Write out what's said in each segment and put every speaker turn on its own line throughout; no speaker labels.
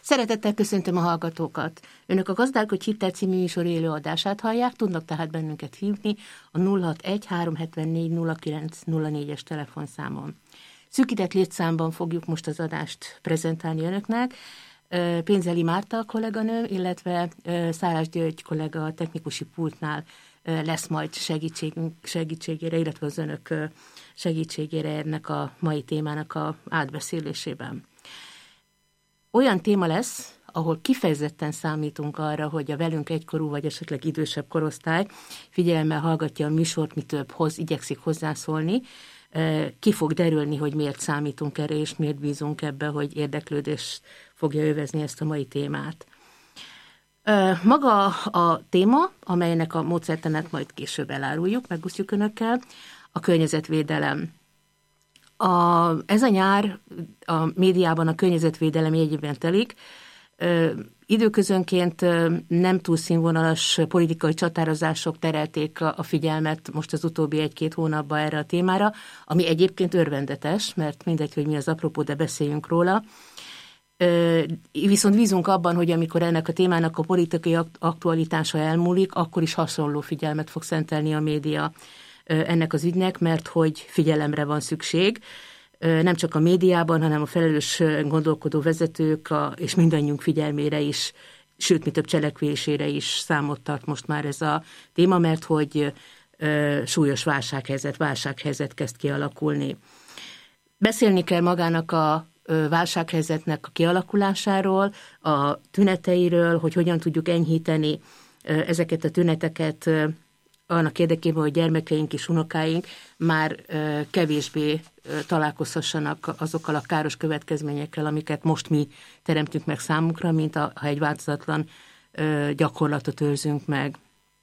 Szeretettel köszöntöm a hallgatókat. Önök a Gazdálkodj Hittel című műsor élő adását hallják, tudnak tehát bennünket hívni a 061-374-0904-es telefonszámon. Szűkített létszámban fogjuk most az adást prezentálni önöknek. Pénzeli Márta kolléganő, illetve Szálás György kollega a technikusi pultnál lesz majd segítségére, illetve az önök segítségére ennek a mai témának a átbeszélésében. Olyan téma lesz, ahol kifejezetten számítunk arra, hogy a velünk egykorú vagy esetleg idősebb korosztály figyelemmel hallgatja a műsort, mi több igyekszik hozzászólni. Ki fog derülni, hogy miért számítunk erre, és miért bízunk ebbe, hogy érdeklődés fogja övezni ezt a mai témát. Maga a téma, amelynek a módszertanát majd később eláruljuk, megosztjuk önökkel, a környezetvédelem. Ez a nyár a médiában a környezetvédelem jegyében telik. Időközönként nem túl színvonalas politikai csatározások terelték a figyelmet most az utóbbi 1-2 hónapban erre a témára, ami egyébként örvendetes, mert mindegy, hogy mi az apropó, de beszéljünk róla. Viszont bízunk abban, hogy amikor ennek a témának a politikai aktualitása elmúlik, akkor is hasonló figyelmet fog szentelni a média ennek az ügynek, mert hogy figyelemre van szükség, nem csak a médiában, hanem a felelős gondolkodó vezetők és mindannyiunk figyelmére is, sőt, mi több cselekvésére is számot tart most már ez a téma, mert hogy súlyos válsághelyzet kezd kialakulni. Beszélni kell magának a válsághelyzetnek a kialakulásáról, a tüneteiről, hogy hogyan tudjuk enyhíteni ezeket a tüneteket annak érdekében, hogy gyermekeink és unokáink már kevésbé találkozhassanak azokkal a káros következményekkel, amiket most mi teremtünk meg számukra, mint ha egy változatlan gyakorlatot őrzünk meg.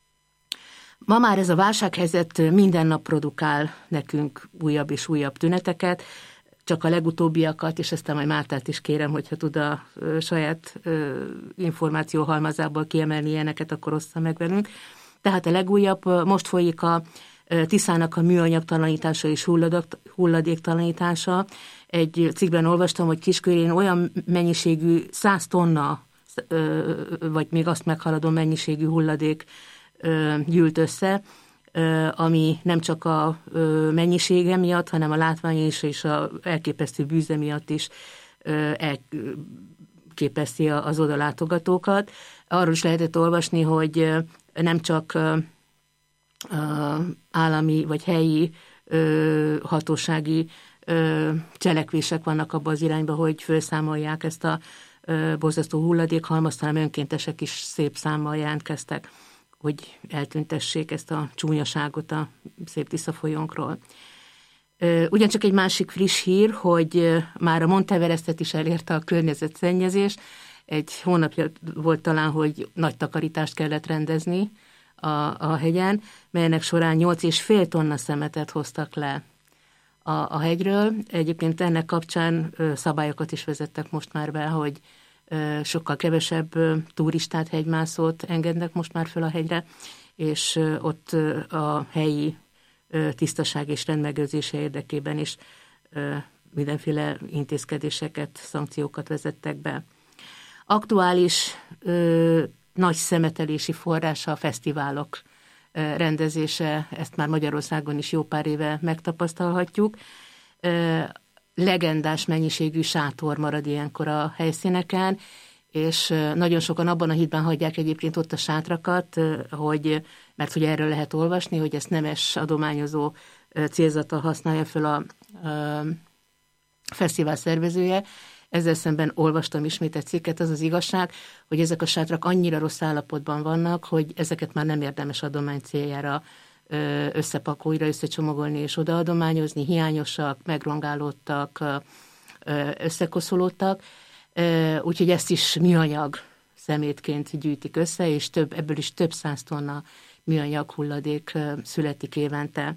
Ma már ez a válsághelyzet minden nap produkál nekünk újabb és újabb tüneteket, csak a legutóbbiakat, és aztán majd Mártát is kérem, hogyha tud a saját információhalmazából kiemelni ilyeneket, akkor ossza meg velünk. Tehát a legújabb, most folyik a Tiszának a műanyagtalanítása és hulladéktalanítása. Egy cikkben olvastam, hogy Kiskörén olyan mennyiségű 100 tonna, vagy még azt meghaladó mennyiségű hulladék gyűlt össze, ami nem csak a mennyisége miatt, hanem a látvány és a elképesztő bűze miatt is elképeszti az odalátogatókat. Arról is lehetett olvasni, hogy nem csak állami vagy helyi hatósági cselekvések vannak abban az irányba, hogy felszámolják ezt a borzasztó hulladékhalmazt, hanem önkéntesek is szép számmal jelentkeztek, hogy eltüntessék ezt a csúnyaságot a szép Tisza folyónkról. Ugyancsak egy másik friss hír, hogy már a Monteverestet is elérte a környezetszennyezés. Egy hónapja volt talán, hogy nagy takarítást kellett rendezni a hegyen, melynek során 8,5 tonna szemetet hoztak le a hegyről. Egyébként ennek kapcsán szabályokat is vezettek most már be, hogy sokkal kevesebb turistát, hegymászót engednek most már föl a hegyre, és ott a helyi tisztaság és rendmegőrzése érdekében is mindenféle intézkedéseket, szankciókat vezettek be. Aktuális nagy szemetelési forrása a fesztiválok rendezése, ezt már Magyarországon is jó pár éve megtapasztalhatjuk. Legendás mennyiségű sátor marad ilyenkor a helyszíneken, és nagyon sokan abban a hitben hagyják egyébként ott a sátrakat, mert hogy erről lehet olvasni, hogy ezt nemes adományozó célzattal használja föl a fesztivál szervezője. Ezzel szemben olvastam ismét egy cikket, az az igazság, hogy ezek a sátrak annyira rossz állapotban vannak, hogy ezeket már nem érdemes adomány céljára összepakolni, összecsomagolni és odaadományozni, hiányosak, megrongálódtak, összekoszolódtak, úgyhogy ezt is műanyag szemétként gyűjtik össze, és ebből is több 100 tonna műanyag hulladék születik évente.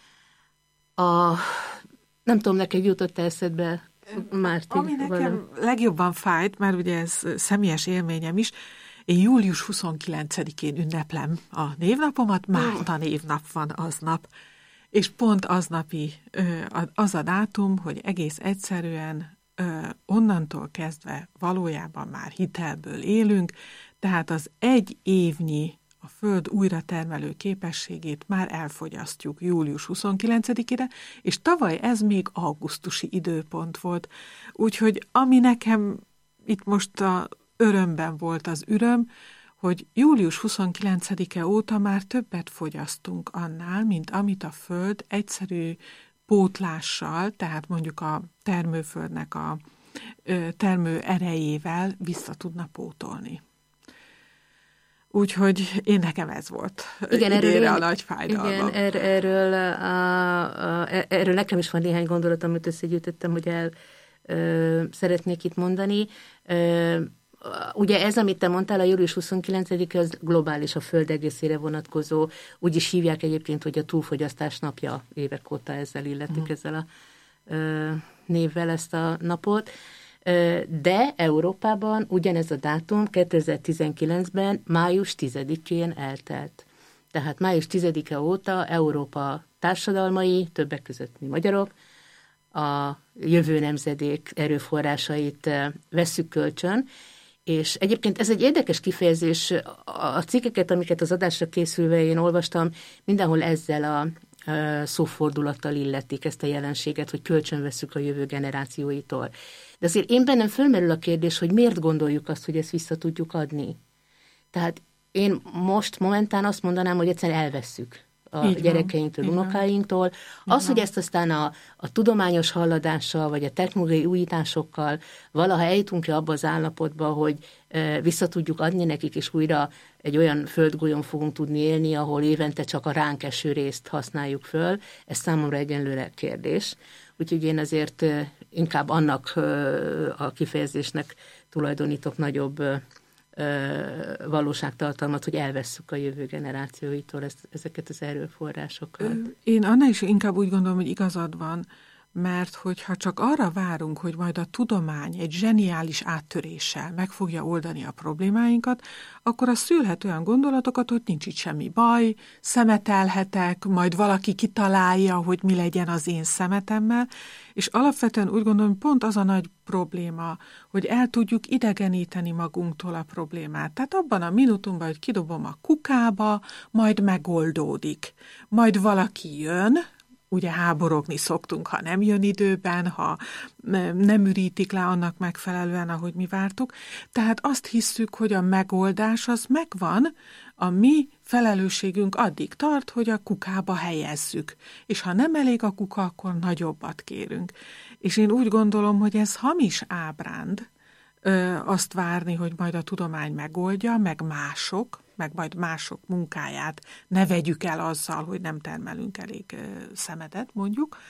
Nem tudom, neked jutott eszedbe, Márti?
Ami nekem legjobban fájt, mert ugye ez személyes élményem is, én július 29-én ünneplem a névnapomat, Márta névnap van aznap, és pont aznapi az a dátum, hogy egész egyszerűen onnantól kezdve valójában már hitelből élünk, tehát az 1 évnyi a Föld újratermelő képességét már elfogyasztjuk július 29-ére, és tavaly ez még augusztusi időpont volt. Úgyhogy ami nekem itt most a örömben volt az üröm, hogy július 29-e óta már többet fogyasztunk annál, mint amit a Föld egyszerű pótlással, tehát mondjuk a termőföldnek a termő erejével vissza tudna pótolni. Úgyhogy nekem ez volt idénre a nagy fájdalmam.
Igen, erről nekem is van néhány gondolat, amit összegyűjtöttem, hogy szeretnék itt mondani. Ugye ez, amit te mondtál, a július 29-e, az globális, a Föld egészére vonatkozó. Úgy is hívják egyébként, hogy a túlfogyasztás napja, évek óta ezzel illetik, ezzel a névvel ezt a napot. De Európában ugyanez a dátum 2019-ben május 10-én eltelt. Tehát május 10-e óta Európa társadalmai, többek között mi magyarok, a jövő nemzedék erőforrásait vesszük kölcsön, és egyébként ez egy érdekes kifejezés, a cikkeket, amiket az adásra készülve én olvastam, mindenhol ezzel a szófordulattal illetik ezt a jelenséget, hogy kölcsön vesszük a jövő generációitól. De azért én bennem fölmerül a kérdés, hogy miért gondoljuk azt, hogy ezt vissza tudjuk adni. Tehát én most momentán azt mondanám, hogy egyszerűen elvesszük a gyerekeinktől, unokáinktól. Az, hogy ezt aztán a tudományos halladással, vagy a technológiai újításokkal valaha eljutunk-e abba az állapotba, hogy vissza tudjuk adni nekik, és újra egy olyan földgolyón fogunk tudni élni, ahol évente csak a ránk eső részt használjuk föl, ez számomra egyenlőre kérdés. Úgyhogy én azért inkább annak a kifejezésnek tulajdonítok nagyobb valóságtartalmat, hogy elvesszük a jövő generációitól ezeket az erőforrásokat.
Én annál is inkább úgy gondolom, hogy igazad van, mert hogyha csak arra várunk, hogy majd a tudomány egy zseniális áttöréssel meg fogja oldani a problémáinkat, akkor az szülhet olyan gondolatokat, hogy nincs itt semmi baj, szemetelhetek, majd valaki kitalálja, hogy mi legyen az én szemetemmel, és alapvetően úgy gondolom, pont az a nagy probléma, hogy el tudjuk idegeníteni magunktól a problémát. Tehát abban a minutumban, hogy kidobom a kukába, majd megoldódik. Majd valaki jön, ugye háborogni szoktunk, ha nem jön időben, ha nem ürítik le annak megfelelően, ahogy mi vártuk. Tehát azt hisszük, hogy a megoldás az megvan, a mi felelősségünk addig tart, hogy a kukába helyezzük. És ha nem elég a kuka, akkor nagyobbat kérünk. És én úgy gondolom, hogy ez hamis ábránd, azt várni, hogy majd a tudomány megoldja, meg majd mások munkáját ne vegyük el azzal, hogy nem termelünk elég szemetet, mondjuk.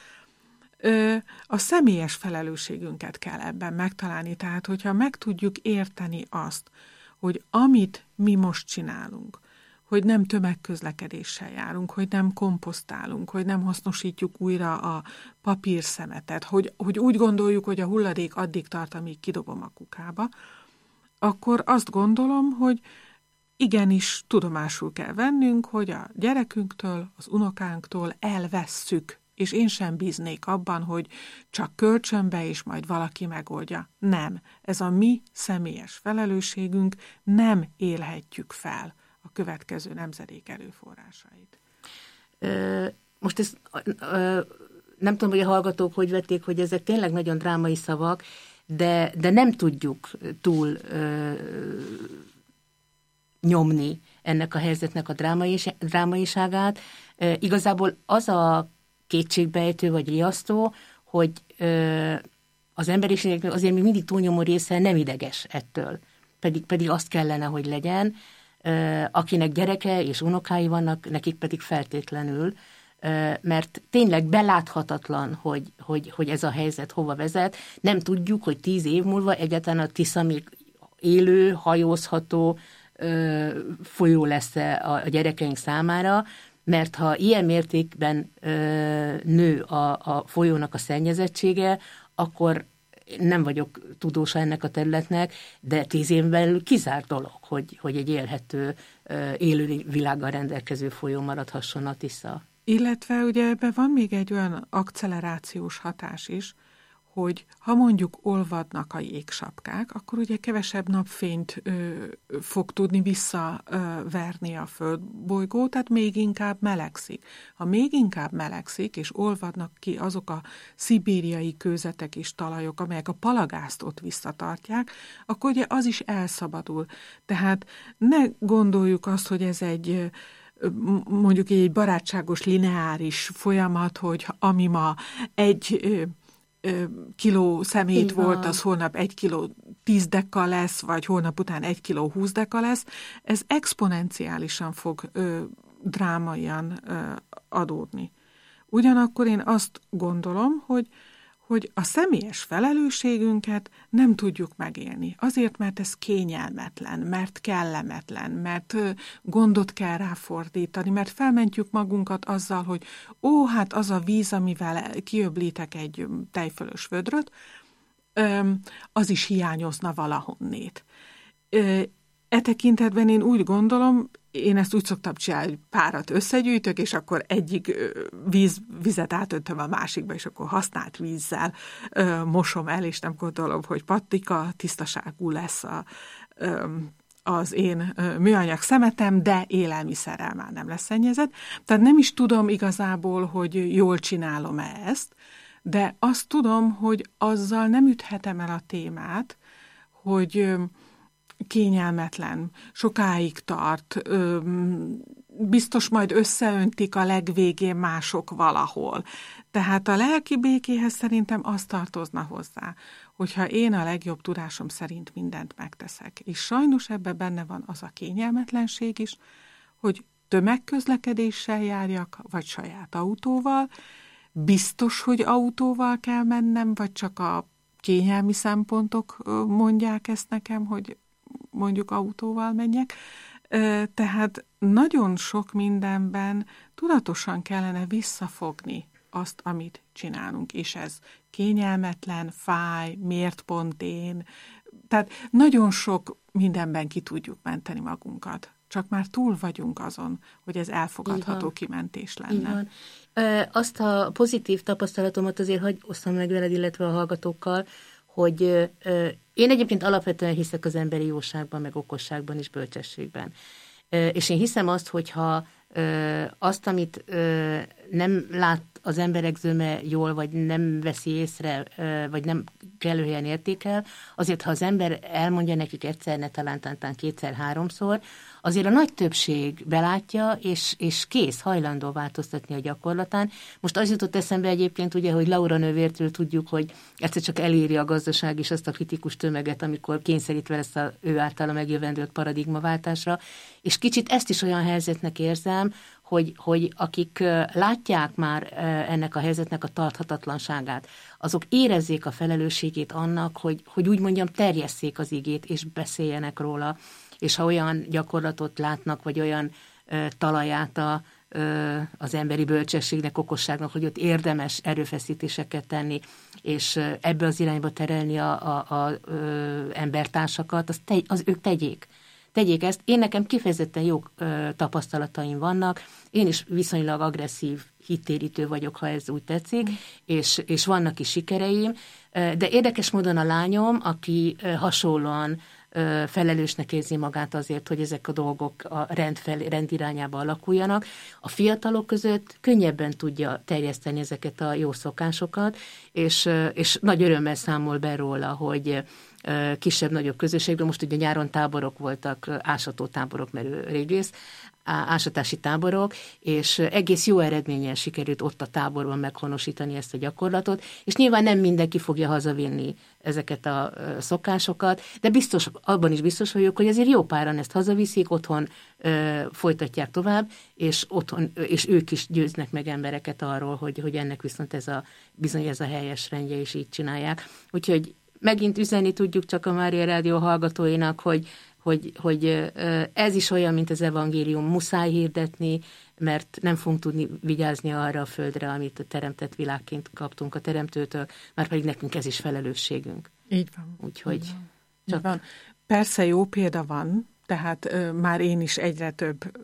A személyes felelősségünket kell ebben megtalálni, tehát hogyha meg tudjuk érteni azt, hogy amit mi most csinálunk, hogy nem tömegközlekedéssel járunk, hogy nem komposztálunk, hogy nem hasznosítjuk újra a papírszemetet, hogy úgy gondoljuk, hogy a hulladék addig tart, amíg kidobom a kukába, akkor azt gondolom, hogy igenis tudomásul kell vennünk, hogy a gyerekünktől, az unokánktól elvesszük, és én sem bíznék abban, hogy csak kölcsönbe, és majd valaki megoldja. Nem, ez a mi személyes felelősségünk, nem élhetjük fel a következő nemzedék erőforrásait.
Most ezt nem tudom, hogy a hallgatók hogy vették, hogy ezek tényleg nagyon drámai szavak, de nem tudjuk túl nyomni ennek a helyzetnek a drámaiságát. Igazából az a kétségbejtő vagy riasztó, hogy az emberiségnek azért még mindig túlnyomó része nem ideges ettől. Pedig azt kellene, hogy legyen. Akinek gyereke és unokái vannak, nekik pedig feltétlenül, mert tényleg beláthatatlan, hogy ez a helyzet hova vezet. Nem tudjuk, hogy 10 év múlva egyáltalán a Tisza még élő, hajózható folyó lesz a gyerekeink számára, mert ha ilyen mértékben nő a folyónak a szennyezettsége, akkor nem vagyok tudósa ennek a területnek, de 10 éven belül kizárt dolog, hogy egy élhető, élő világgal rendelkező folyó maradhasson a Tisza.
Illetve ugye ebben van még egy olyan akcelerációs hatás is, hogy ha mondjuk olvadnak a jégsapkák, akkor ugye kevesebb napfényt fog tudni visszaverni a földbolygó, tehát még inkább melegszik. Ha még inkább melegszik, és olvadnak ki azok a szibériai kőzetek és talajok, amelyek a palagázt ott visszatartják, akkor ugye az is elszabadul. Tehát ne gondoljuk azt, hogy ez egy mondjuk egy barátságos, lineáris folyamat, hogy ami ma 1 kiló szemét volt, az holnap 1 kiló 10 deka lesz, vagy holnap után 1 kiló 20 deka lesz. Ez exponenciálisan fog drámaian adódni. Ugyanakkor én azt gondolom, hogy a személyes felelősségünket nem tudjuk megélni. Azért, mert ez kényelmetlen, mert kellemetlen, mert gondot kell ráfordítani, mert felmentjük magunkat azzal, hogy hát az a víz, amivel kiöblítek egy tejfölös vödröt, az is hiányozna valahonnét. E tekintetben én úgy gondolom, én ezt úgy szoktam csinálni, hogy párat összegyűjtök, és akkor egyik vizet átöntöm a másikba, és akkor használt vízzel mosom el, és nem gondolom, hogy pattika tisztaságú lesz az én műanyag szemetem, de élelmiszerrel már nem lesz szennyezett. Tehát nem is tudom igazából, hogy jól csinálom-e ezt, de azt tudom, hogy azzal nem üthetem el a témát, hogy kényelmetlen, sokáig tart, biztos majd összeöntik a legvégén mások valahol. Tehát a lelki békéhez szerintem az tartozna hozzá, hogyha én a legjobb tudásom szerint mindent megteszek. És sajnos ebben benne van az a kényelmetlenség is, hogy tömegközlekedéssel járjak, vagy saját autóval. Biztos, hogy autóval kell mennem, vagy csak a kényelmi szempontok mondják ezt nekem, hogy mondjuk autóval menjek. Tehát nagyon sok mindenben tudatosan kellene visszafogni azt, amit csinálunk, és ez kényelmetlen, fáj, miért pont én. Tehát nagyon sok mindenben ki tudjuk menteni magunkat. Csak már túl vagyunk azon, hogy ez elfogadható kimentés lenne.
Azt a pozitív tapasztalatomat azért hagy osszam meg veled, illetve a hallgatókkal, hogy én egyébként alapvetően hiszek az emberi jóságban, meg okosságban és bölcsességben. És én hiszem azt, hogyha azt, amit nem lát az emberek zöme jól, vagy nem veszi észre, vagy nem kellő helyen értékel, azért, ha az ember elmondja nekik egyszer, ne talán kétszer, háromszor, azért a nagy többség belátja, és kész, hajlandó változtatni a gyakorlatán. Most az jutott eszembe egyébként, ugye, hogy Laura nővértől tudjuk, hogy egyszer csak eléri a gazdaság is azt a kritikus tömeget, amikor kényszerítve lesz ő általa megjövendőlt paradigmaváltásra, és kicsit ezt is olyan helyzetnek érzem, hogy akik látják már ennek a helyzetnek a tarthatatlanságát, azok érezzék a felelősségét annak, hogy úgy mondjam, terjesszék az igét, és beszéljenek róla, és ha olyan gyakorlatot látnak, vagy olyan talaját az emberi bölcsességnek, okosságnak, hogy ott érdemes erőfeszítéseket tenni, és ebbe az irányba terelni az embertársakat, az ők tegyék ezt. Én nekem kifejezetten jó tapasztalataim vannak, én is viszonylag agresszív, hittérítő vagyok, ha ez úgy tetszik, és vannak is sikereim, de érdekes módon a lányom, aki hasonlóan felelősnek érzi magát azért, hogy ezek a dolgok a rend irányába alakuljanak. A fiatalok között könnyebben tudja terjeszteni ezeket a jó szokásokat, és nagy örömmel számol be róla, hogy kisebb-nagyobb közösségben, most ugye nyáron táborok voltak, ásató táborok, mert ő régész, ásatási táborok, és egész jó eredménnyel sikerült ott a táborban meghonosítani ezt a gyakorlatot, és nyilván nem mindenki fogja hazavinni ezeket a szokásokat, de abban is biztos vagyok, hogy azért jó páran ezt hazaviszik, otthon folytatják tovább, és ők is győznek meg embereket arról, hogy ennek viszont bizony ez a helyes rendje, és így csinálják. Úgyhogy megint üzenni tudjuk csak a Mária Rádió hallgatóinak, hogy ez is olyan, mint az evangélium, muszáj hirdetni, mert nem fogunk tudni vigyázni arra a földre, amit a teremtett világként kaptunk a teremtőtől, már pedig nekünk ez is felelősségünk.
Így van.
Úgyhogy
így van. Persze jó példa van, tehát már én is egyre több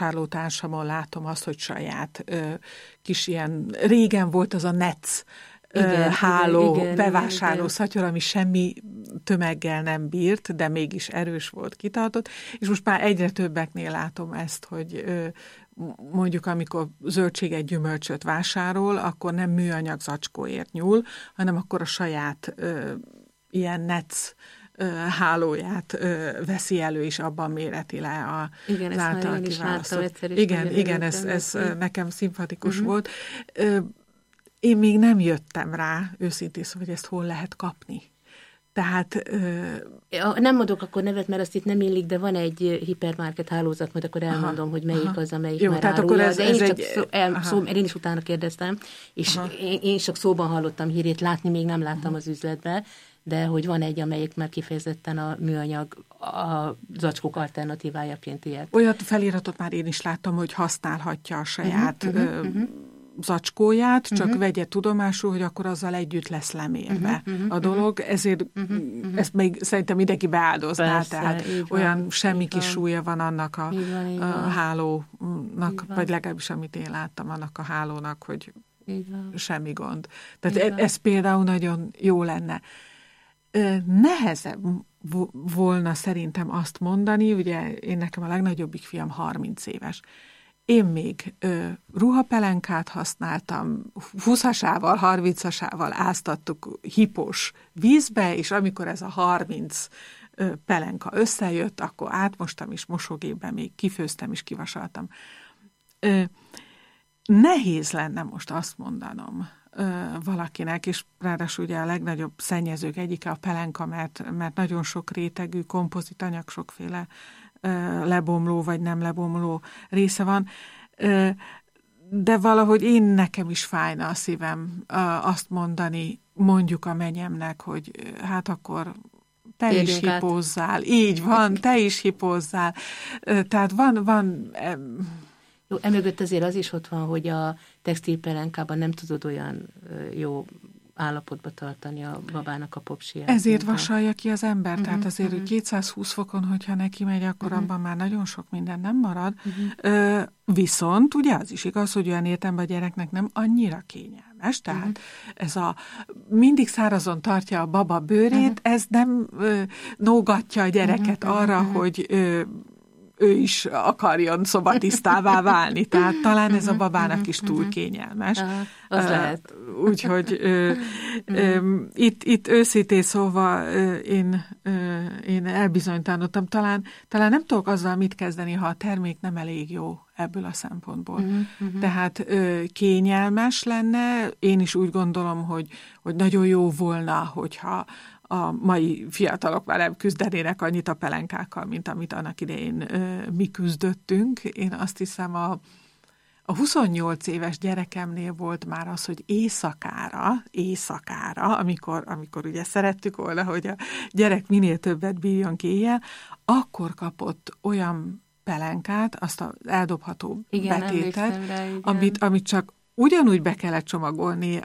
vásárlótársamon látom azt, hogy saját kis ilyen, régen volt az a NETS háló bevásárló szatyor, ami semmi tömeggel nem bírt, de mégis erős volt, kitartott, és most már egyre többeknél látom ezt, hogy mondjuk amikor zöldséget, gyümölcsöt vásárol, akkor nem műanyag zacskóért nyúl, hanem akkor a saját ilyen netsz hálóját veszi elő, és abban méreti le
az által kiválasztott.
Igen, ez nekem szimpatikus volt. Én még nem jöttem rá, őszintén szóval, hogy ezt hol lehet kapni. Tehát...
Nem mondok akkor nevet, mert azt itt nem illik, de van egy hipermarket hálózat, majd akkor elmondom, hogy melyik az, amelyik jó, már árulja. De én is utána kérdeztem, és én csak szóban hallottam hírét, látni még nem láttam az üzletbe, de hogy van egy, amelyik már kifejezetten a műanyag a zacskók alternatívájaként ilyet.
Olyat feliratot már én is láttam, hogy használhatja a saját zacskóját, csak vegye tudomásul, hogy akkor azzal együtt lesz lemérve a dolog, ezért ezt még szerintem mindenki beáldozná, persze, tehát olyan semmi kis súlya van annak a hálónak, vagy legalábbis amit én láttam, annak a hálónak, hogy semmi gond. Tehát ez például nagyon jó lenne. Nehezebb volna szerintem azt mondani, ugye én nekem a legnagyobbik fiam 30 éves. Én még ruhapelenkát használtam, 20-asával, 30-asával áztattuk hipós vízbe, és amikor ez a 30 pelenka összejött, akkor átmostam is mosógépben, még kifőztem és kivasaltam. Nehéz lenne most azt mondanom valakinek, és ráadásul ugye a legnagyobb szennyezők egyike a pelenka, mert nagyon sok rétegű kompozitanyag, sokféle lebomló vagy nem lebomló része van, de valahogy nekem is fájna a szívem azt mondani, mondjuk a menyemnek, hogy hát akkor te is hipózzál. Így van, te is hipózzál. Tehát van
jó, emögött azért az is ott van, hogy a textilpelenkában nem tudod olyan jó állapotba tartani a babának a popsiját.
Ezért vasalja ki az ember, tehát azért, hogy 220 fokon, hogyha neki megy, akkor abban már nagyon sok minden nem marad. Viszont ugye az is igaz, hogy olyan értelemben a gyereknek nem annyira kényelmes, tehát ez mindig szárazon tartja a baba bőrét, ez nem nógatja a gyereket arra, hogy ő is akarjon szobatisztává válni. Tehát talán ez a babának is túl kényelmes.
Az lehet.
Úgyhogy itt őszintén szóval én elbizonytalanodtam. Talán nem tudok azzal mit kezdeni, ha a termék nem elég jó ebből a szempontból. Tehát kényelmes lenne. Én is úgy gondolom, hogy nagyon jó volna, hogyha a mai fiatalok már nem küzdenének annyit a pelenkákkal, mint amit annak idején mi küzdöttünk. Én azt hiszem, a 28 éves gyerekemnél volt már az, hogy éjszakára, amikor ugye szerettük volna, hogy a gyerek minél többet bírjon ki éjjel, akkor kapott olyan pelenkát, azt az eldobható betétet, amit csak ugyanúgy be kellett csomagolni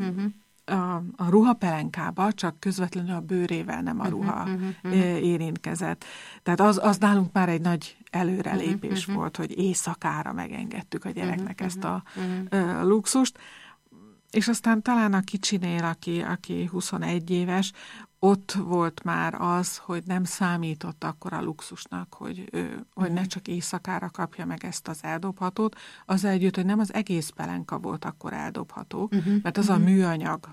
a ruhapelenkába, csak közvetlenül a bőrével nem a ruha érintkezett. Tehát az nálunk már egy nagy előrelépés volt, hogy éjszakára megengedtük a gyereknek ezt a luxust. És aztán talán a kicsinél, aki 21 éves, ott volt már az, hogy nem számított akkor a luxusnak, hogy ne csak éjszakára kapja meg ezt az eldobhatót, az együtt, hogy nem az egész pelenka volt akkor eldobható, mert az a műanyag,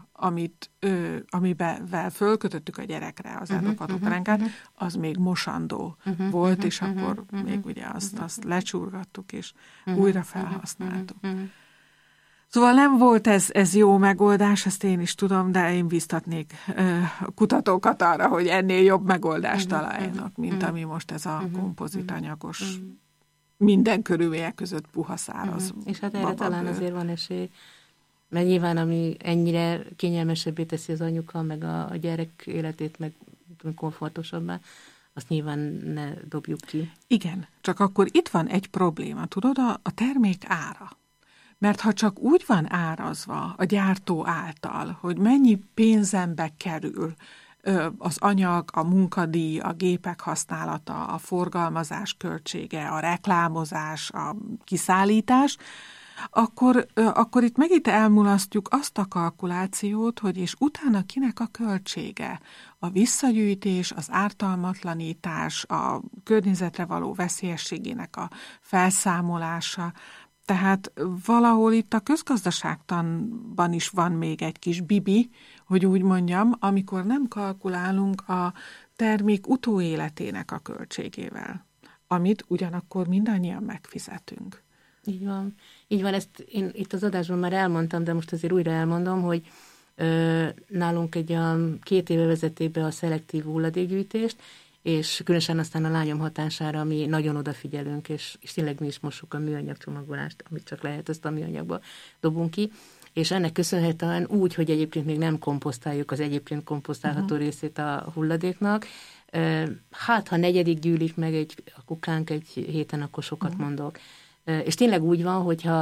amivel fölkötöttük a gyerekre az eldobható pelenkát, az még mosandó volt, és akkor még ugye azt lecsurgattuk, és újra felhasználtuk. Szóval nem volt ez jó megoldás, ezt én is tudom, de én biztatnék kutatókat arra, hogy ennél jobb megoldást találjanak, mint ami most ez a kompozitanyagos, minden körülmények között puha száraz.
És hát erre talán azért van esély, mert nyilván ami ennyire kényelmesebbé teszi az anyuka, meg a gyerek életét, meg komfortosabbá, azt nyilván ne dobjuk ki.
Igen, csak akkor itt van egy probléma, tudod, a termék ára. Mert ha csak úgy van árazva a gyártó által, hogy mennyi pénzembe kerül az anyag, a munkadíj, a gépek használata, a forgalmazás költsége, a reklámozás, a kiszállítás, akkor itt megint elmulasztjuk azt a kalkulációt, hogy és utána kinek a költsége. A visszagyűjtés, az ártalmatlanítás, a környezetre való veszélyességének a felszámolása. Tehát valahol itt a közgazdaságtanban is van még egy kis bibi, hogy úgy mondjam, amikor nem kalkulálunk a termék utóéletének a költségével, amit ugyanakkor mindannyian megfizetünk.
Így van. Így van, ezt én itt az adásban már elmondtam, de most azért újra elmondom, hogy nálunk egy 2 éve vezették be a szelektív hulladékgyűjtést, és különösen aztán a lányom hatására mi nagyon odafigyelünk, és tényleg mi is mossuk a műanyag csomagolást, amit csak lehet, ezt a műanyagba dobunk ki, és ennek köszönhetően úgy, hogy egyébként még nem komposztáljuk az egyébként komposztálható részét a hulladéknak, hát ha 4. gyűlik meg a kukánk egy héten, akkor sokat mondok. És tényleg úgy van, hogyha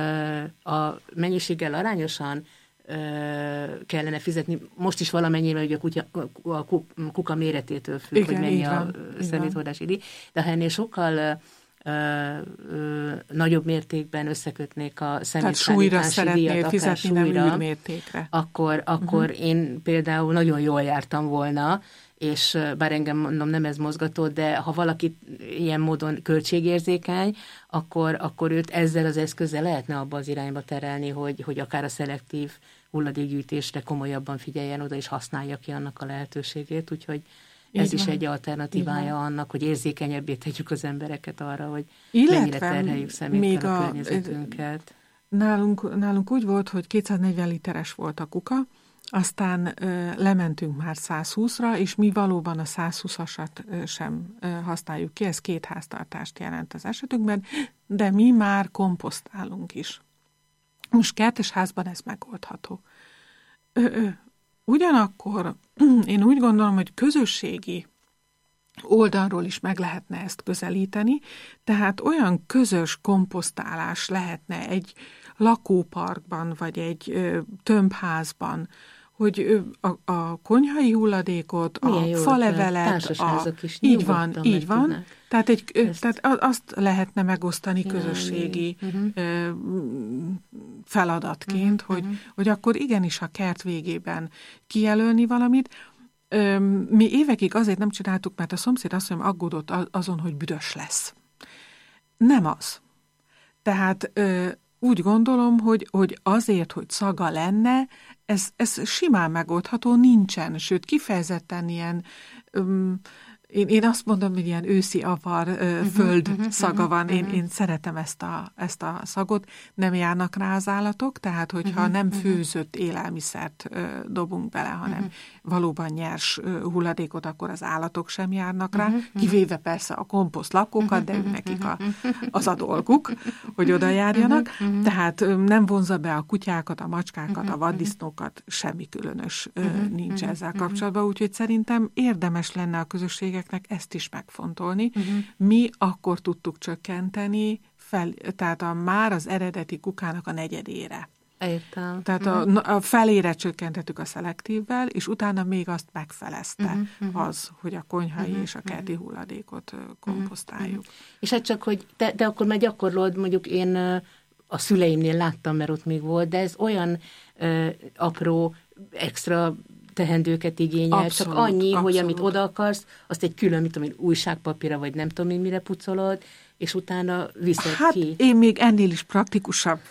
a mennyiséggel arányosan kellene fizetni, most is valamennyivel, hogy a kuka méretétől függ, igen, hogy mennyi a szeméthordási díj, de ha ennél sokkal nagyobb mértékben összekötnék a szemétszállítási díjat, akár súlyra, akkor én például nagyon jól jártam volna, és bár engem mondom, nem ez mozgatott, de ha valaki ilyen módon költségérzékeny, akkor őt ezzel az eszközzel lehetne abba az irányba terelni, hogy akár a szelektív hulladékgyűjtésre komolyabban figyeljen oda, és használja ki annak a lehetőségét, úgyhogy ez is egy alternatívája annak, hogy érzékenyebbé tegyük az embereket arra, hogy mennyire terheljük szeméttel a környezetünket.
Nálunk úgy volt, hogy 240 literes volt a kuka, aztán lementünk már 120-ra, és mi valóban a 120-asat sem használjuk ki, ez 2 háztartást jelent az esetünkben, de mi már komposztálunk is. Most kertesházban ez megoldható. Ugyanakkor én úgy gondolom, hogy közösségi oldalról is meg lehetne ezt közelíteni, tehát olyan közös komposztálás lehetne egy lakóparkban, vagy egy tömbházban, hogy a konyhai hulladékot, a falevelet, így van. Tehát azt lehetne megosztani közösségi feladatként, hogy akkor igenis a kert végében kijelölni valamit. Mi évekig azért nem csináltuk, mert a szomszéd azt mondja, aggódott azon, hogy büdös lesz. Nem az. Tehát úgy gondolom, hogy azért, hogy szaga lenne, ez simán megoldható, nincsen, sőt kifejezetten ilyen, én azt mondom, hogy ilyen őszi avar föld szaga van, én szeretem ezt a szagot, nem járnak rá az állatok, tehát hogyha nem főzött élelmiszert dobunk bele, hanem valóban nyers hulladékot, akkor az állatok sem járnak rá, kivéve persze a komposzt lakókat, de nekik az a dolguk, hogy oda járjanak, tehát nem vonza be a kutyákat, a macskákat, a vaddisznókat, semmi különös nincs ezzel kapcsolatban, úgyhogy szerintem érdemes lenne a közösségeknek ezt is megfontolni. Mi akkor tudtuk csökkenteni tehát már az eredeti kukának a 4/4-ére.
Értem.
Tehát a felére csökkentettük a szelektívvel, és utána még azt megfelezte az, hogy a konyhai és a kerti hulladékot komposztáljuk.
És hát csak, hogy de akkor már gyakorlod, mondjuk én a szüleimnél láttam, mert ott még volt, de ez olyan apró, extra tehendőket igényel, abszolút, csak annyi, hogy amit oda akarsz, azt egy külön, mit tudom én, újságpapírra, vagy nem tudom én, mire pucolod, és utána viszed ki.
Hát én még ennél is praktikusabb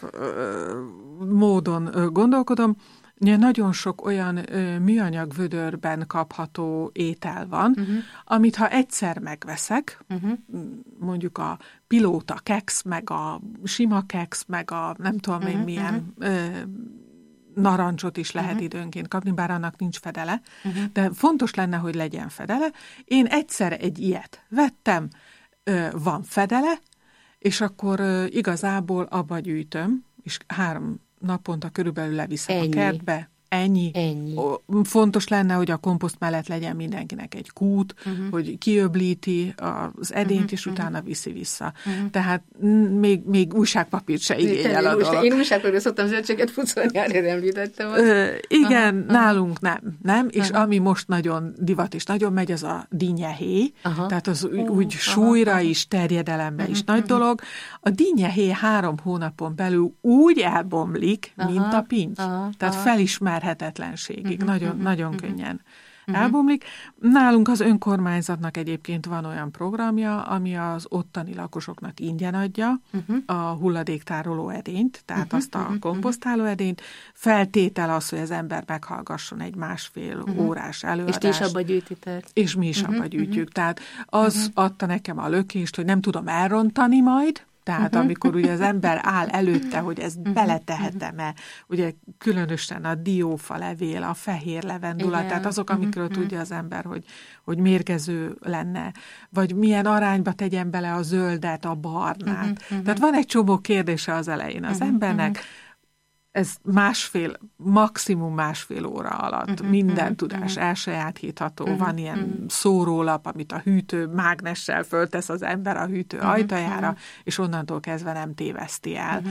módon gondolkodom. Nagyon sok olyan műanyag vödörben kapható étel van, amit ha egyszer megveszek, mondjuk a pilóta keksz, meg a sima keksz, meg a nem tudom én milyen narancsot is lehet időnként kapni, bár annak nincs fedele, de fontos lenne, hogy legyen fedele. Én egyszer egy ilyet vettem, van fedele, és akkor igazából abba gyűjtöm, és 3 naponta körülbelül leviszem a kertbe, Ennyi. Fontos lenne, hogy a komposzt mellett legyen mindenkinek egy kút, hogy kiöblíti az edényt, és utána viszi vissza. Tehát még újságpapírt se igényel a dolog.
Én újságpapírra szoktam zöldséget pucolni, erre említettem.
Igen, nálunk nem. És ami most nagyon divat és nagyon megy, az a dinnyehéj. Tehát az úgy súlyra is, terjedelembe is nagy dolog. A dinnyehéj 3 hónapon belül úgy elbomlik, mint a pinty. Tehát felismerhetetlenségig. Nagyon könnyen elbomlik. Nálunk az önkormányzatnak egyébként van olyan programja, ami az ottani lakosoknak ingyen adja a hulladéktároló edényt, tehát azt a komposztáló edényt. Feltétel az, hogy az ember meghallgasson egy 1,5 órás előadást.
És ti is abba gyűjtitek.
És mi is abba gyűjtjük. Tehát az adta nekem a lökést, hogy nem tudom elrontani majd, tehát amikor ugye az ember áll előtte, hogy ezt beletehetem-e, ugye különösen a diófa levél, a fehér levendula, tehát azok, amikről tudja az ember, hogy mérgező lenne, vagy milyen arányba tegyen bele a zöldet, a barnát. Tehát van egy csomó kérdése az elején az embernek, ez maximum másfél óra alatt minden tudás elsajátítható. Van ilyen szórólap, amit a hűtő mágnessel föltesz az ember a hűtő ajtajára, és onnantól kezdve nem téveszti el.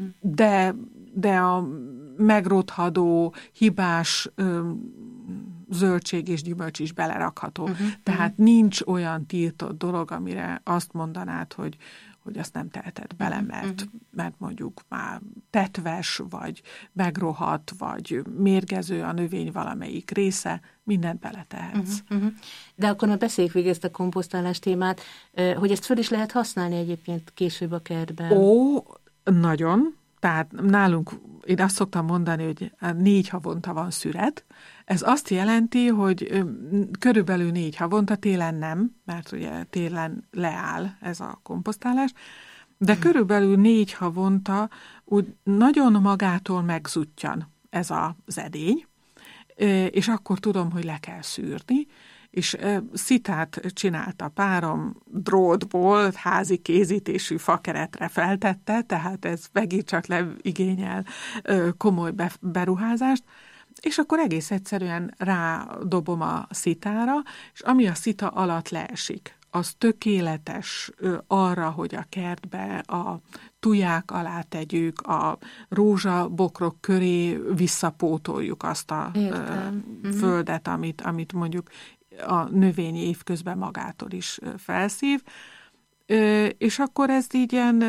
De a megrothadó, hibás zöldség és gyümölcs is belerakható. Tehát nincs olyan tiltott dolog, amire azt mondanád, hogy azt nem teheted bele, mert mondjuk már tetves, vagy megrohadt, vagy mérgező a növény valamelyik része, mindent beletehetsz.
De akkor már beszéljük végig ezt a komposztálás témát, hogy ezt föl is lehet használni egyébként később a kertben.
Nagyon. Tehát nálunk, én azt szoktam mondani, hogy 4 havonta van szüret. Ez azt jelenti, hogy körülbelül 4 havonta, télen nem, mert ugye télen leáll ez a komposztálás, de körülbelül 4 havonta úgy nagyon magától megzuttyan ez az edény, és akkor tudom, hogy le kell szűrni, és szitát csinált a párom drótból, házi kézítésű fakeretre feltette, tehát ez megint csak igényel komoly beruházást, és akkor egész egyszerűen rádobom a szitára, és ami a szita alatt leesik, az tökéletes arra, hogy a kertbe a tuják alá tegyük, a rózsabokrok köré visszapótoljuk azt a földet, amit mondjuk a növény évközben magától is felszív. És akkor ez így ilyen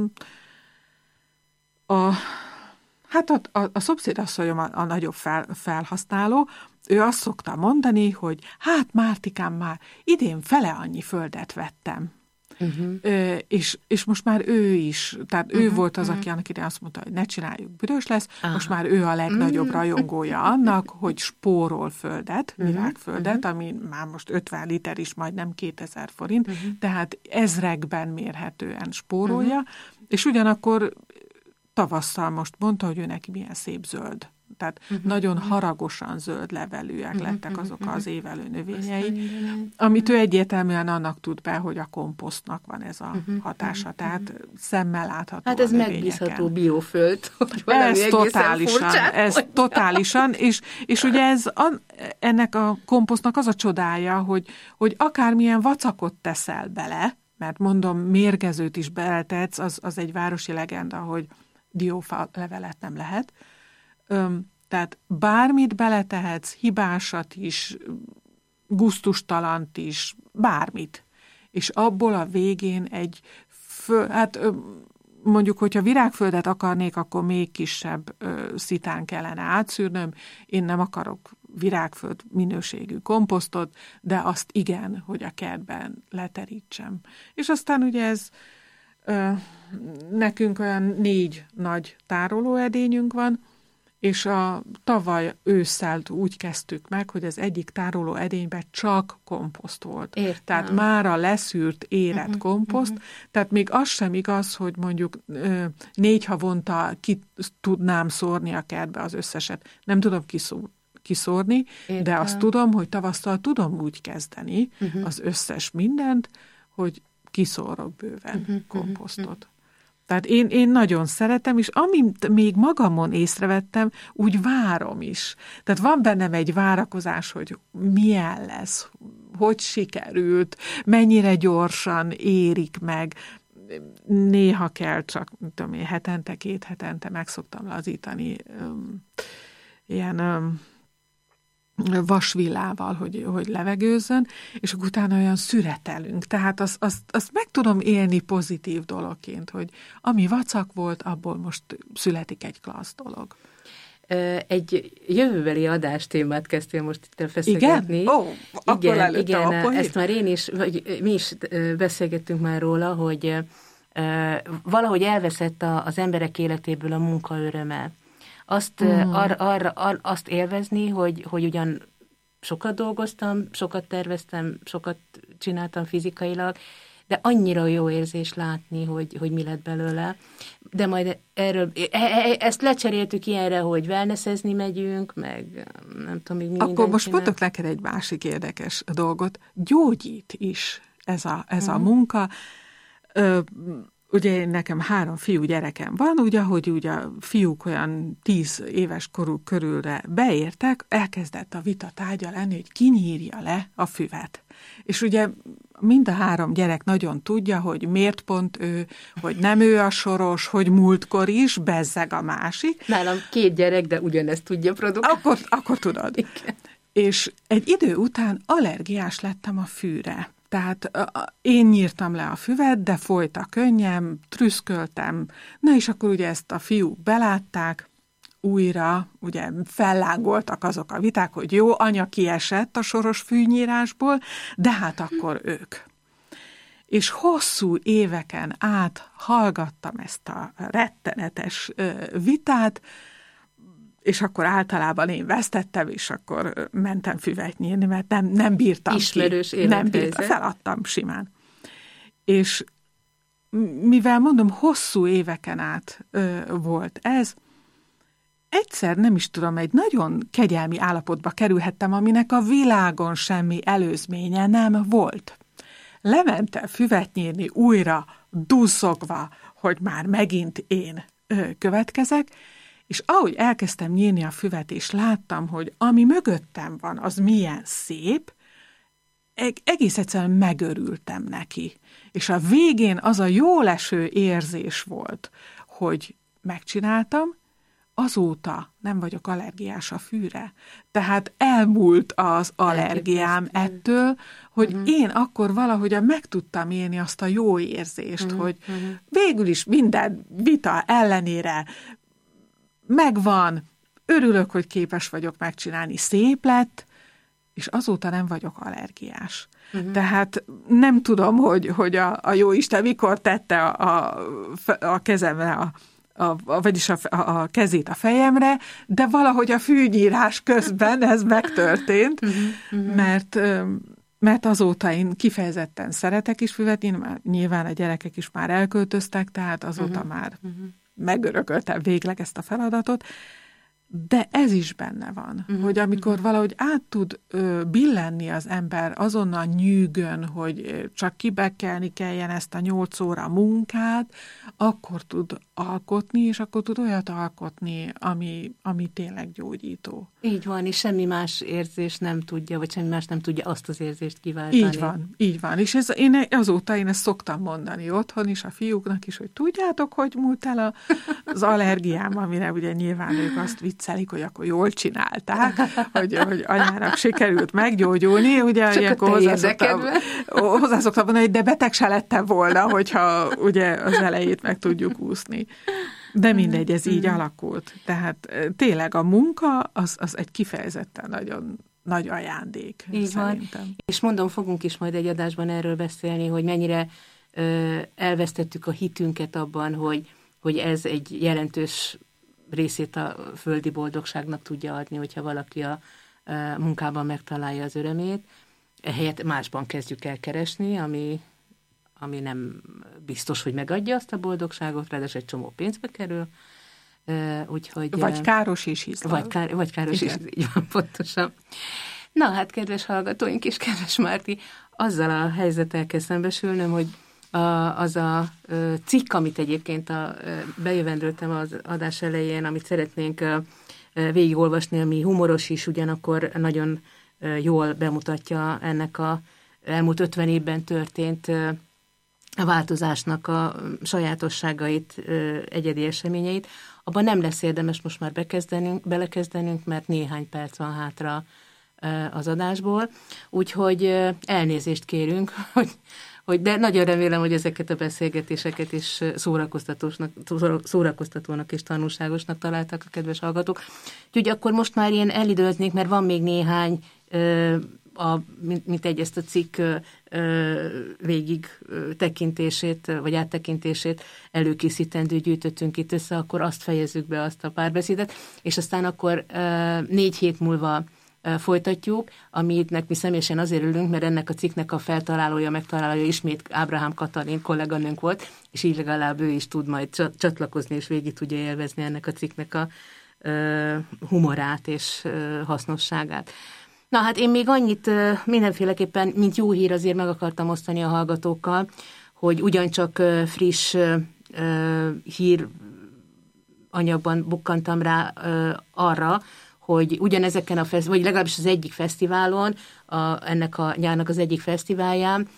a szomszédasszonyom a nagyobb felhasználó, ő azt szokta mondani, hogy hát Mártikám, már idén fele annyi földet vettem. És most már ő is, tehát ő volt az, aki annak idején azt mondta, hogy ne csináljuk, büdös lesz, most már ő a legnagyobb rajongója annak, hogy spórol földet, virágföldet, ami már most 50 liter is majdnem 2000 forint, tehát ezrekben mérhetően spórolja, és ugyanakkor tavasszal most mondta, hogy ő neki milyen szép zöld. Tehát nagyon haragosan zöld levelűek lettek azok az évelő növényei, amit ő egyértelműen annak tud be, hogy a komposztnak van ez a hatása, tehát szemmel látható.
Hát ez megbízható bioföld.
Ez totálisan, és ugye ennek a komposztnak az a csodája, hogy akármilyen vacakot teszel bele, mert mondom, mérgezőt is beletetsz, az egy városi legenda, hogy diófa levelet nem lehet. Tehát bármit beletehetsz, hibásat is, gusztustalant is, bármit. És abból a végén mondjuk, hogyha virágföldet akarnék, akkor még kisebb szitán kellene átszűrnöm. Én nem akarok virágföld minőségű komposztot, de azt igen, hogy a kertben leterítsem. És aztán ugye ez nekünk olyan 4 nagy tárolóedényünk van, és a tavaly ősszel úgy kezdtük meg, hogy az egyik tárolóedényben csak komposzt volt.
Értem.
Tehát már a leszűrt, érett komposzt, tehát még az sem igaz, hogy mondjuk 4 havonta ki tudnám szórni a kertbe az összeset. Nem tudom kiszórni, de azt tudom, hogy tavasszal tudom úgy kezdeni az összes mindent, hogy kiszórok bőven komposztot. Tehát én nagyon szeretem, és amint még magamon észrevettem, úgy várom is. Tehát van bennem egy várakozás, hogy milyen lesz, hogy sikerült, mennyire gyorsan érik meg. Néha kell csak, tudom én, hetente, 2 hetente meg szoktam lazítani ilyen vasvillával, hogy levegőzzön, és akkor utána olyan szüretelünk. Tehát azt meg tudom élni pozitív dologként, hogy ami vacak volt, abból most születik egy klassz dolog.
Egy jövőbeli adástémát kezdtél most itt feszegetni.
Igen? Ó,
igen, ezt már én is, vagy mi is beszélgettünk már róla, hogy valahogy elveszett az emberek életéből a munka öröme. Azt élvezni, hogy ugyan sokat dolgoztam, sokat terveztem, sokat csináltam fizikailag, de annyira jó érzés látni, hogy mi lett belőle. De majd erről, ezt lecseréltük ilyenre, hogy wellnessezni megyünk, meg nem tudom, még mindent.
Akkor most mondok neked egy másik érdekes dolgot. Gyógyít is ez a munka. Ugye nekem 3 fiú gyerekem van, ugye, hogy ugye a fiúk olyan 10 éves koruk körülre beértek, elkezdett a vita tárgya lenni, hogy ki nyírja le a füvet. És ugye mind a 3 gyerek nagyon tudja, hogy miért pont ő, hogy nem ő a soros, hogy múltkor is, bezzeg a másik.
Nálam 2 gyerek, de ugyanezt tudja produkálni.
Akkor tudod.
Igen.
És egy idő után allergiás lettem a fűre. Tehát én nyírtam le a füvet, de folyt a könnyem, trüszköltem. Na és akkor ugye ezt a fiúk belátták, újra ugye fellángoltak azok a viták, hogy jó, anya kiesett a soros fűnyírásból, de hát akkor ők. És hosszú éveken át hallgattam ezt a rettenetes vitát, és akkor általában én vesztettem, és akkor mentem füvet nyírni, mert nem bírtam
ismerős
ki. Nem bírtam, feladtam simán. És mivel mondom, hosszú éveken át volt ez, egyszer nem is tudom, egy nagyon kegyelmi állapotba kerülhettem, aminek a világon semmi előzménye nem volt. Lementem füvet nyírni újra, duzzogva, hogy már megint én következek, és ahogy elkezdtem nyírni a füvet, és láttam, hogy ami mögöttem van, az milyen szép, egész egyszerűen megörültem neki. És a végén az a jóleső érzés volt, hogy megcsináltam, azóta nem vagyok allergiás a fűre. Tehát elmúlt az allergiám ettől, hogy én akkor valahogy meg tudtam élni azt a jó érzést, hogy végül is minden vita ellenére megvan, örülök, hogy képes vagyok megcsinálni, szép lett, és azóta nem vagyok allergiás. Tehát nem tudom, hogy a Jóisten mikor tette a kezemre, vagyis a kezét a fejemre, de valahogy a fűnyírás közben ez megtörtént, mert azóta én kifejezetten szeretek is füvet, nyilván a gyerekek is már elköltöztek, tehát azóta már megörököltem végleg ezt a feladatot, de ez is benne van, hogy amikor valahogy át tud billenni az ember azonnal nyűgön, hogy csak kibekelni kelljen ezt a 8 óra munkát, akkor tud alkotni, és akkor tud olyat alkotni, ami tényleg gyógyító.
Így van, és semmi más érzés nem tudja, vagy semmi más nem tudja azt az érzést kiváltani.
Így van. És azóta én ezt szoktam mondani otthon is, a fiúknak is, hogy tudjátok, hogy múlt el az allergiám, amire ugye nyilván ők azt viccelik, hogy akkor jól csinálták, hogy anyának sikerült meggyógyulni, ugye ilyenkor hozzászoktam mondani, de beteg se lettem volna, hogyha ugye az elejét meg tudjuk úszni. De mindegy, ez így alakult. Tehát tényleg a munka az egy kifejezetten nagyon nagy ajándék.
Így szerintem van. És mondom, fogunk is majd egy adásban erről beszélni, hogy mennyire elvesztettük a hitünket abban, hogy ez egy jelentős részét a földi boldogságnak tudja adni, hogyha valaki a munkában megtalálja az örömét. Ehelyett másban kezdjük el keresni, ami nem biztos, hogy megadja azt a boldogságot, ráadásul egy csomó pénzbe kerül. Úgyhogy,
vagy káros és ízlal.
Vagy káros is, így van, pontosan. Na hát, kedves hallgatóink és kedves Márti, azzal a helyzettel kell szembesülnöm, hogy az a cikk, amit egyébként bejövendöltem az adás elején, amit szeretnénk végigolvasni, ami humoros is, ugyanakkor nagyon jól bemutatja ennek a elmúlt 50 évben történt a változásnak a sajátosságait, egyedi eseményeit. Abban nem lesz érdemes most már belekezdenünk, mert néhány perc van hátra az adásból. Úgyhogy elnézést kérünk, de nagyon remélem, hogy ezeket a beszélgetéseket is szórakoztatónak és tanulságosnak találtak a kedves hallgatók. Úgyhogy akkor most már én elidőznék, mert van még néhány, mint ezt a cikk végig tekintését, vagy áttekintését előkészítendő gyűjtöttünk itt össze, akkor azt fejezzük be, azt a párbeszédet, és aztán akkor 4 hét múlva folytatjuk, aminek mi személyesen azért ülünk, mert ennek a cikknek a megtalálója ismét Ábrahám Katalin kolléganőnk volt, és így legalább ő is tud majd csatlakozni, és végig tudja élvezni ennek a cikknek a humorát és hasznosságát. Na hát én még annyit mindenféleképpen, mint jó hír azért meg akartam osztani a hallgatókkal, hogy ugyancsak friss híranyagban bukkantam rá arra, hogy ugyanezeken vagy legalábbis az egyik fesztiválon, ennek a nyárnak az egyik fesztiválján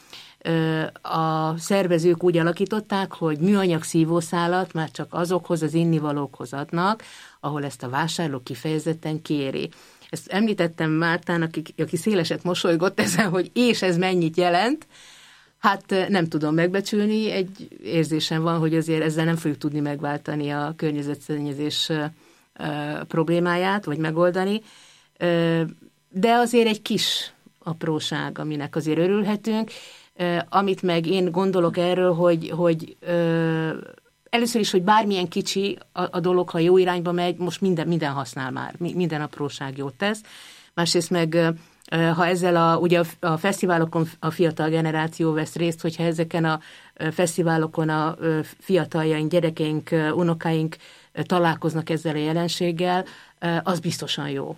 a szervezők úgy alakították, hogy műanyag szívószálat már csak azokhoz az innivalókhoz adnak, ahol ezt a vásárló kifejezetten kéri. Ezt említettem Mártának, aki széleset mosolygott ezen, hogy és ez mennyit jelent. Hát nem tudom megbecsülni, egy érzésem van, hogy azért ezzel nem fogjuk tudni megváltani a környezetszennyezés problémáját, vagy megoldani, de azért egy kis apróság, aminek azért örülhetünk. Amit meg én gondolok erről, hogy először is, hogy bármilyen kicsi a dolog, ha jó irányba megy, most minden használ már, minden apróság jót tesz. Másrészt meg, ha ezzel ugye a fesztiválokon a fiatal generáció vesz részt, hogyha ezeken a fesztiválokon a fiataljaink, gyerekeink, unokáink találkoznak ezzel a jelenséggel, az biztosan jó.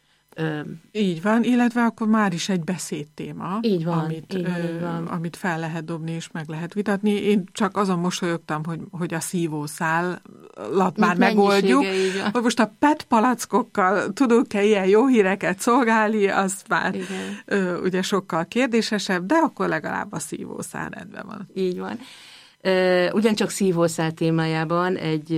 Így van, illetve akkor már is egy beszédtéma,
így van,
amit fel lehet dobni és meg lehet vitatni. Én csak azon mosolyogtam, hogy a szívószálat már megoldjuk. Hogy most a PET palackokkal tudunk-e ilyen jó híreket szolgálni, az már ugye sokkal kérdésesebb, de akkor legalább a szívószál rendben van.
Így van. Ugyancsak szívószál témájában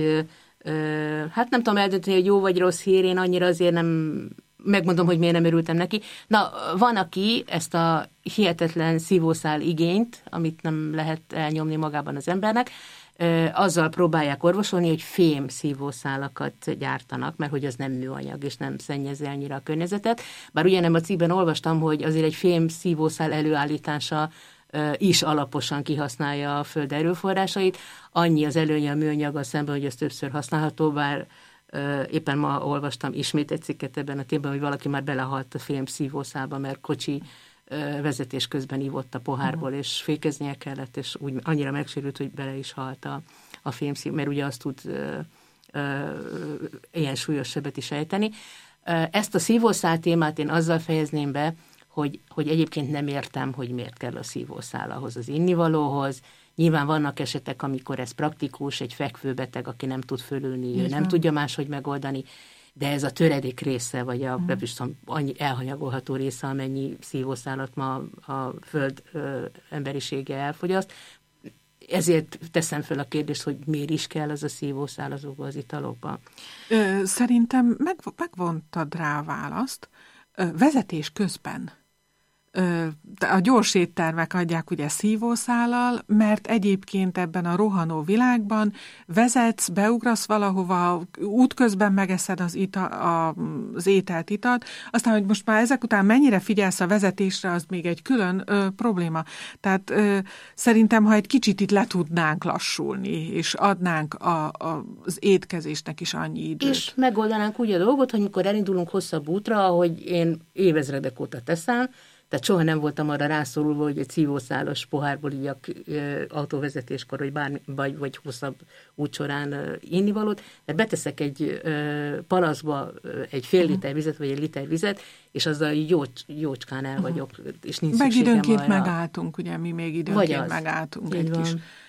hát nem tudom eldönteni, hogy jó vagy rossz hír, én annyira azért nem megmondom, hogy miért nem örültem neki. Na, van, aki ezt a hihetetlen szívószál igényt, amit nem lehet elnyomni magában az embernek, azzal próbálják orvosolni, hogy fém szívószálakat gyártanak, mert hogy az nem műanyag, és nem szennyezi annyira a környezetet. Bár ugyanem a cikkben olvastam, hogy azért egy fém szívószál előállítása is alaposan kihasználja a föld erőforrásait. Annyi az előnye a műanyaggal szemben, hogy ez többször használható, bár éppen ma olvastam ismét egy cikket ebben a témában, hogy valaki már belehalt a fém szívószálba, mert kocsi vezetés közben ivott a pohárból, és fékeznie kellett, és úgy annyira megsérült, hogy bele is halt a fém szív, mert ugye azt tud ilyen súlyos sebet is ejteni. Ezt a szívószál témát én azzal fejezném be, hogy egyébként nem értem, hogy miért kell a szívószál ahhoz az innivalóhoz. Nyilván vannak esetek, amikor ez praktikus, egy fekvőbeteg, aki nem tud fölülni, ő nem tudja máshogy megoldani, de ez a töredék része, vagy a annyi elhanyagolható része, amennyi szívószálat ma a föld emberisége elfogyaszt. Ezért teszem föl a kérdést, hogy miért is kell az a szívószál azokban az italokban.
Szerintem megvontad rá a választ. Vezetés közben. A gyors éttermek adják ugye szívószállal, mert egyébként ebben a rohanó világban vezetsz, beugrasz valahova, útközben megeszed az ételt, italt, aztán, hogy most már ezek után mennyire figyelsz a vezetésre, az még egy külön probléma. Tehát szerintem, ha egy kicsit itt le tudnánk lassulni, és adnánk az étkezésnek is annyi időt.
És megoldanánk úgy a dolgot, hogy mikor elindulunk hosszabb útra, ahogy én évezredek óta teszem, Tehát soha nem voltam arra rászorulva, hogy egy szívószálas pohárból igyak autóvezetéskor, vagy hosszabb út során innivalót, de beteszek egy palaszba egy fél liter vizet, vagy egy liter vizet, és azzal jócskán el vagyok, és nincs
meg
szükségem
időnként
arra.
megálltunk, ugye mi még időnként megálltunk egy kis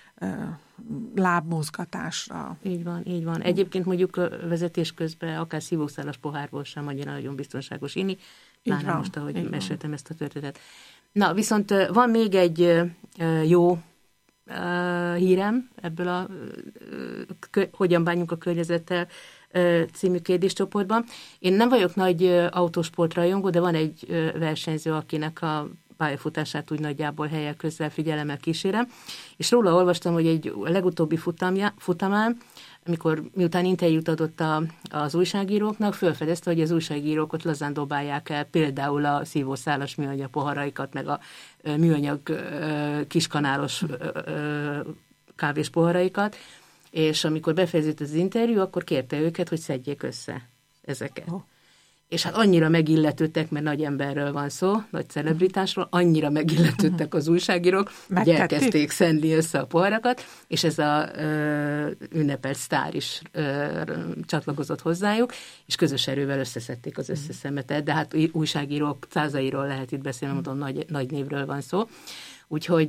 lábmozgatásra.
Így van. Egyébként mondjuk vezetés közben akár szívószálas pohárból sem annyira nagyon biztonságos inni, pláne most, ahogy meséltem ezt a történetet. Na, viszont van még egy jó hírem ebből a Hogyan bánjunk a környezettel című kérdéscsoportban. Én nem vagyok nagy autósportrajongó, de van egy versenyző, akinek a pályafutását úgy nagyjából helyek közel figyelemmel kísérem, és róla olvastam, hogy a legutóbbi futamán, miután interjút adott az újságíróknak, felfedezte, hogy az újságírók ott lazán dobálják el például a szívószálas műanyag poharaikat, meg a műanyag kiskanálos kávés poharaikat, és amikor befejeződött az interjú, akkor kérte őket, hogy szedjék össze ezeket. És hát annyira megilletődtek, mert nagy emberről van szó, nagy celebritásról, annyira megilletődtek az újságírók, hogy elkezdték szedni össze a poharakat, és ez a ünnepelt sztár is csatlakozott hozzájuk, és közös erővel összeszedték az összeszemetet, de hát újságírók százairól lehet itt beszélni, mondom, nagy névről van szó. Úgyhogy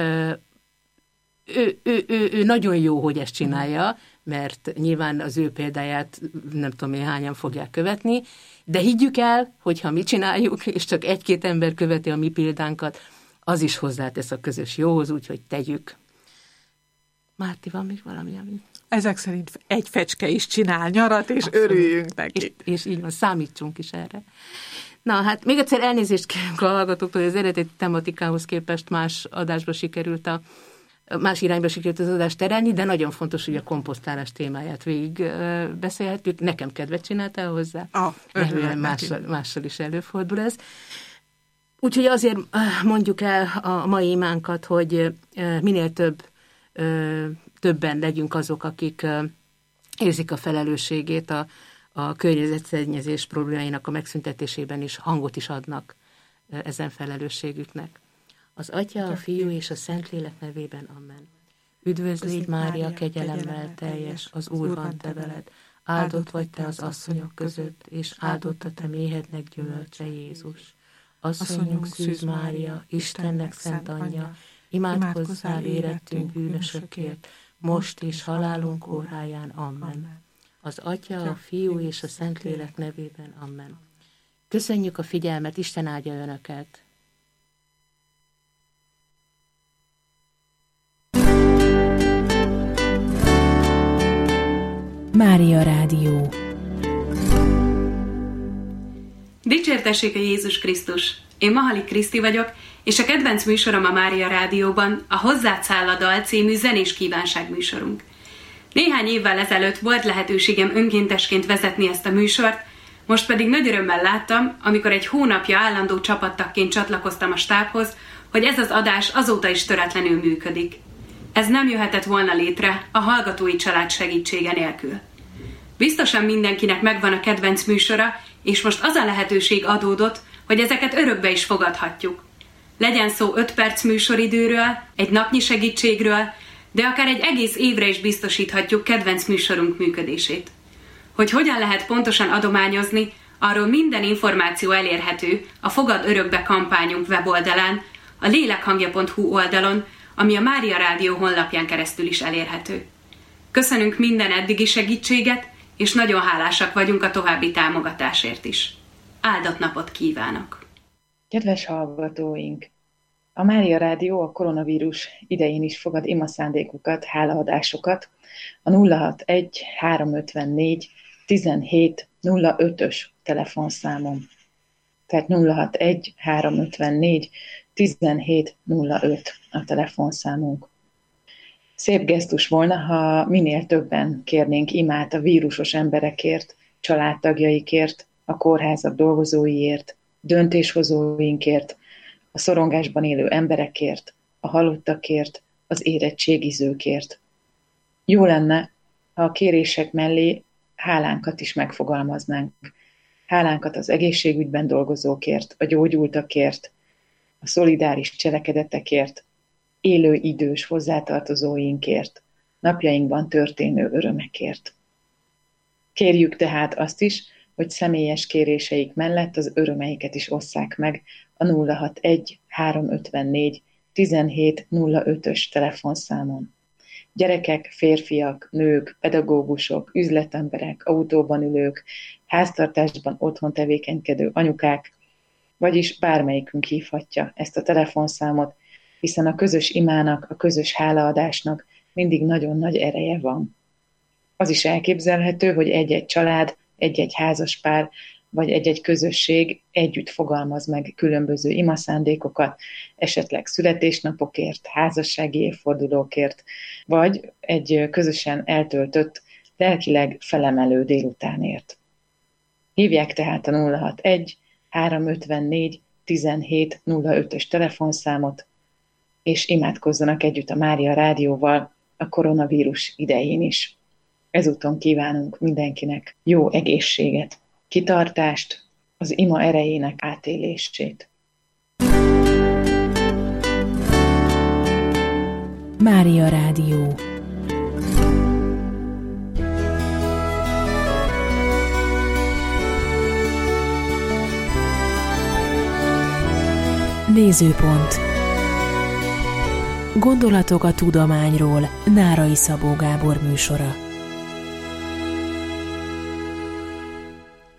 ő nagyon jó, hogy ezt csinálja, mert nyilván az ő példáját nem tudom én hányan fogják követni, de higgyük el, hogyha mi csináljuk, és csak egy-két ember követi a mi példánkat, az is hozzátesz a közös jóhoz, úgyhogy tegyük. Márti, van még valami, ami...
Ezek szerint egy fecske is csinál nyarat, és abszolút. Örüljünk neki.
És így van, számítsunk is erre. Na, hát még egyszer elnézést kérünk a hallgatóktól, hogy az eredeti tematikához képest más irányba sikerült az adást terelni, de nagyon fontos, hogy a komposztálás témáját végig beszélhetjük. Nekem kedvet csináltál hozzá. Mással is előfordul ez. Úgyhogy azért mondjuk el a mai imánkat, hogy minél többen legyünk azok, akik érzik a felelősségét a környezetszennyezés problémáinak a megszüntetésében is, hangot is adnak ezen felelősségüknek. Az Atya, a Fiú és a Szentlélek nevében, amen. Üdvözl légy, Mária, kegyelemmel teljes, az Úr van te veled, áldott vagy te az asszonyok között, és áldott a te méhednek gyümölcse, Jézus. Asszonyunk Szűz Mária, Istennek szent anyja, imádkozzál érettünk bűnösökért, most és halálunk óráján, amen. Az Atya, a Fiú és a Szentlélek nevében, amen. Köszönjük a figyelmet, Isten áldja önöket!
Mária Rádió.
Dicsértessék a Jézus Krisztus! Én Mahalik Kriszti vagyok, és a kedvenc műsorom a Mária Rádióban a Hozzád száll a dal című zenés kívánság műsorunk. Néhány évvel ezelőtt volt lehetőségem önkéntesként vezetni ezt a műsort, most pedig nagy örömmel láttam, amikor egy hónapja állandó csapattagként csatlakoztam a stábhoz, hogy ez az adás azóta is töretlenül működik. Ez nem jöhetett volna létre a hallgatói család segítsége nélkül. Biztosan mindenkinek megvan a kedvenc műsora, és most az a lehetőség adódott, hogy ezeket örökbe is fogadhatjuk. Legyen szó 5 perc műsoridőről, egy napnyi segítségről, de akár egy egész évre is biztosíthatjuk kedvenc műsorunk működését. Hogy hogyan lehet pontosan adományozni, arról minden információ elérhető a Fogad Örökbe kampányunk weboldalán, a lélekhangja.hu oldalon, ami a Mária Rádió honlapján keresztül is elérhető. Köszönünk minden eddigi segítséget, és nagyon hálásak vagyunk a további támogatásért is. Áldott napot kívánok!
Kedves hallgatóink! A Mária Rádió a koronavírus idején is fogad imaszándékokat, hálaadásokat a 061 354 17 05-ös telefonszámon. Tehát 061 354 17 05 a telefonszámunk. Szép gesztus volna, ha minél többen kérnénk imát a vírusos emberekért, családtagjaikért, a kórházak dolgozóiért, döntéshozóinkért, a szorongásban élő emberekért, a halottakért, az érettségizőkért. Jó lenne, ha a kérések mellé hálánkat is megfogalmaznánk. Hálánkat az egészségügyben dolgozókért, a gyógyultakért, a szolidáris cselekedetekért, élő idős hozzátartozóinkért, napjainkban történő örömekért. Kérjük tehát azt is, hogy személyes kéréseik mellett az örömeiket is osszák meg a 061 354 1705-ös telefonszámon. Gyerekek, férfiak, nők, pedagógusok, üzletemberek, autóban ülők, háztartásban otthon tevékenykedő anyukák, vagyis bármelyikünk hívhatja ezt a telefonszámot, hiszen a közös imának, a közös hálaadásnak mindig nagyon nagy ereje van. Az is elképzelhető, hogy egy-egy család, egy-egy házaspár, vagy egy-egy közösség együtt fogalmaz meg különböző imaszándékokat, esetleg születésnapokért, házassági évfordulókért, vagy egy közösen eltöltött, lelkileg felemelő délutánért. Hívják tehát a 061 354 1705-ös telefonszámot, és imádkozzanak együtt a Mária Rádióval a koronavírus idején is. Ezúton kívánunk mindenkinek jó egészséget, kitartást, az ima erejének átélését.
Mária Rádió. Nézőpont. Gondolatok a tudományról. Nárai Szabó Gábor műsora.